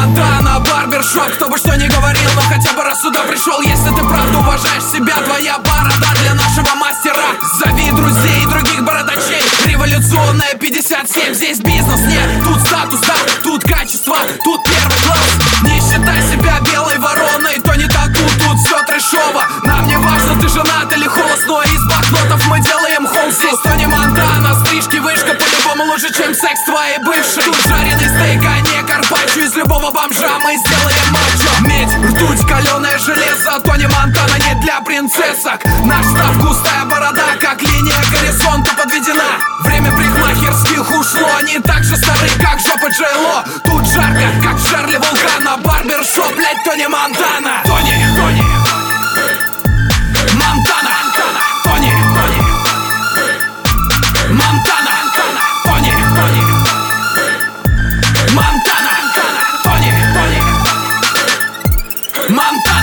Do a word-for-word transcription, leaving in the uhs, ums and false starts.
Монтана, барбершоп, кто бы что ни говорил, но хотя бы раз сюда пришел. Если ты правда уважаешь себя, твоя борода для нашего мастера. Зови друзей и других бородачей. Революционная пятьдесят семь, здесь бизнес нет, тут статус, да, тут качество, тут первый класс. Не считай себя белой вороной, то не так тут, тут все трэшово. Нам не важно, ты женат или холост, но из банкнотов мы делаем холст. Здесь Тони Монтана, стрижки, вышка, по-любому лучше, чем секс твоей бывшей. Тут жареный стейк, а не карпаччо, из любого бомжа мы сделаем мачо. Медь, ртуть, каленое железо, Тони Монтана не для принцессок. Наш штаб, густая борода, как линия горизонта подведена. Время парикмахерских ушло, они так же стары, как жопа Джейло. Тут жарко, как в жерле вулкана. Барбершоп, блять, Тони Монтана. Тони, Тони Монтана, Тони, Тони Монтана, Тони, Тони Монтана, Тони, Тони Монтана.